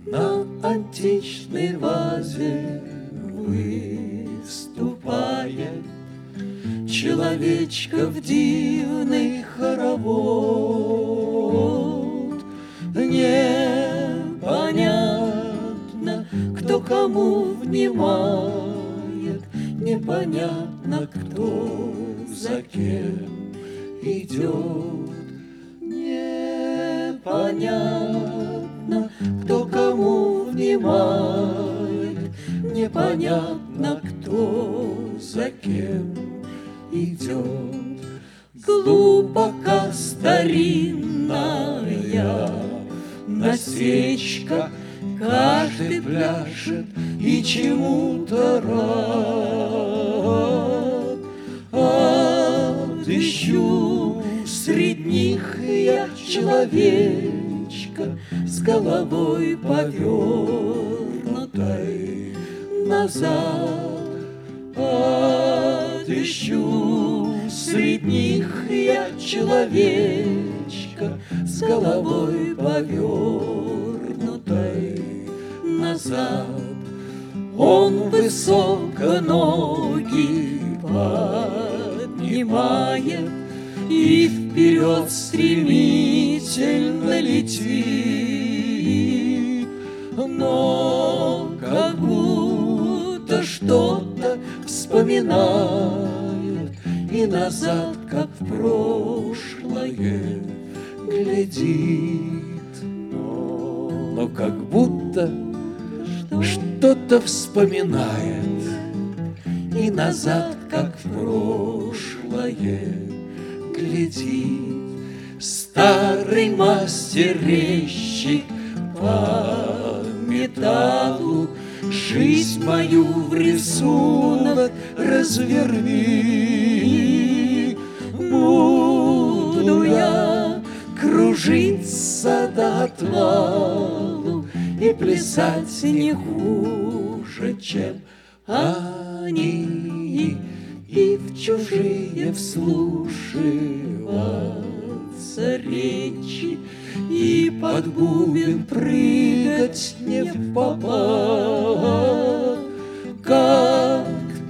на античной вазе выступает человечков дивный хоровод. Непонятно, кто кому внимает, непонятно, кто за кем идет. Непонятно, кто кому внимает, непонятно, кто за кем идет. Глубоко старинная насечка, каждый пляшет и чему-то рад. Отыщу средь них я человечка с головой повернутой назад. Отыщу средь них я человечка с головой повернутой назад. Он высоконогий поднимает и вперед стремительно летит, но как будто что-то вспоминает и назад, как в прошлое, глядит. Но как будто что-то вспоминает и назад, как в прошлое, глядит. Старый мастер-резчик по металлу, жизнь мою в рисунок разверни. Буду я кружиться до отвалу и плясать не хуже, чем они, и в чужие вслушиваться речи, и под бубен прыгать не впопад. Как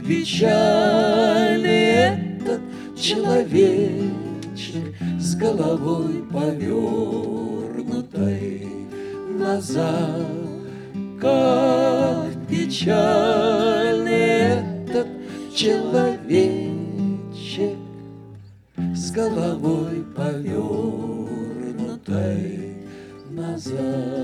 печальный этот человечек с головой повернутой назад. Как печальный этот человечек с головой повернутой назад.